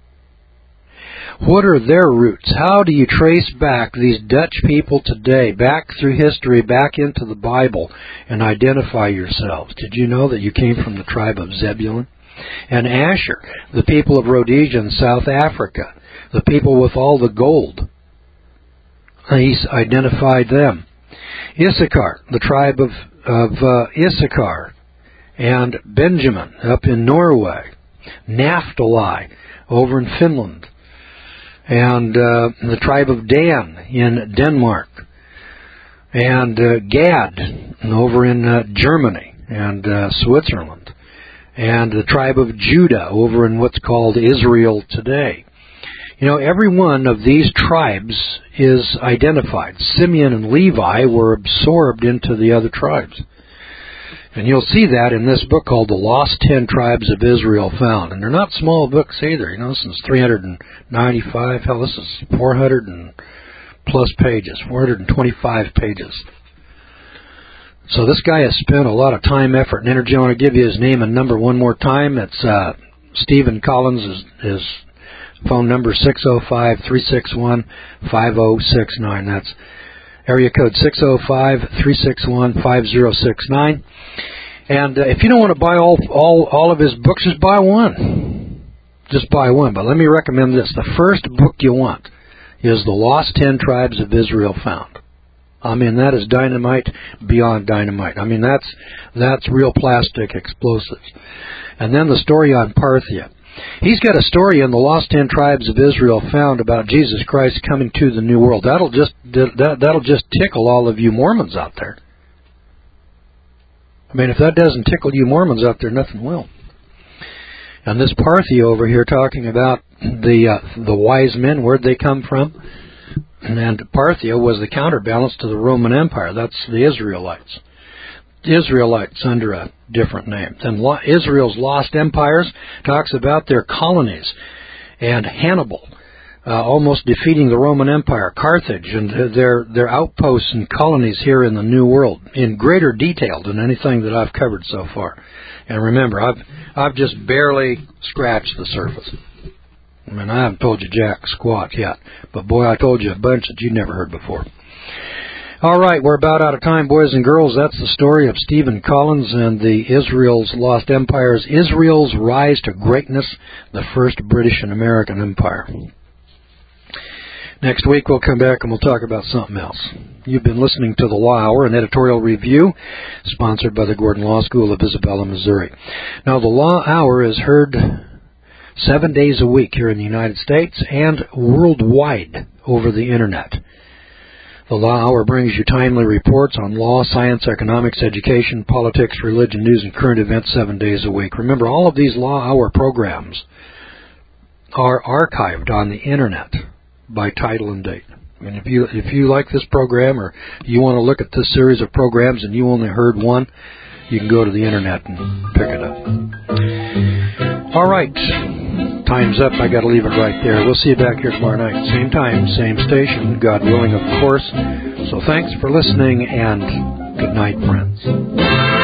What are their roots? How do you trace back these Dutch people today, back through history, back into the Bible, and identify yourselves? Did you know that you came from the tribe of Zebulun? And Asher, the people of Rhodesia in South Africa, the people with all the gold. He's identified them. Issachar, the tribe of, of uh, Issachar, and Benjamin up in Norway. Naphtali over in Finland. And uh, the tribe of Dan in Denmark, and uh, Gad over in uh, Germany and uh, Switzerland, and the tribe of Judah over in what's called Israel today. You know, every one of these tribes is identified. Simeon and Levi were absorbed into the other tribes. And you'll see that in this book called The Lost Ten Tribes of Israel Found. And they're not small books either. You know, this is three hundred ninety-five. Hell, this is four hundred and plus pages, four hundred twenty-five pages. So this guy has spent a lot of time, effort, and energy. I want to give you his name and number one more time. It's uh, Stephen Collins. His, his phone number six oh five, three six one, five oh six nine. That's area code six oh five, three six one, five oh six nine. And uh, if you don't want to buy all, all all of his books, just buy one. Just buy one. But let me recommend this. The first book you want is The Lost Ten Tribes of Israel Found. I mean, that is dynamite beyond dynamite. I mean, that's that's real plastic explosives. And then the story on Parthia. He's got a story in The Lost Ten Tribes of Israel Found about Jesus Christ coming to the New World. That'll just that, that'll just tickle all of you Mormons out there. I mean, if that doesn't tickle you Mormons out there, nothing will. And this Parthia over here talking about the uh, the wise men, where'd they come from? And Parthia was the counterbalance to the Roman Empire. That's the Israelites. The Israelites under a different name. Then Israel's Lost Empires talks about their colonies. And Hannibal uh, almost defeating the Roman Empire. Carthage and their their outposts and colonies here in the New World in greater detail than anything that I've covered so far. And remember, I've I've just barely scratched the surface. I mean, I haven't told you jack squat yet. But boy, I told you a bunch that you never heard before. All right, we're about out of time, boys and girls. That's the story of Stephen Collins and the Israel's Lost Empires, Israel's Rise to Greatness, the First British and American Empire. Next week we'll come back and we'll talk about something else. You've been listening to The Law Hour, an editorial review sponsored by the Gordon Law School of Isabella, Missouri. Now, The Law Hour is heard seven days a week here in the United States and worldwide over the Internet. The Law Hour brings you timely reports on law, science, economics, education, politics, religion, news, and current events seven days a week. Remember, all of these Law Hour programs are archived on the Internet by title and date. I mean, if you if you like this program or you want to look at this series of programs and you only heard one, you can go to the Internet and pick it up. All right. time's up. I got to leave it right there. We'll see you back here tomorrow night. Same time, same station, God willing, of course. So thanks for listening, and good night, friends.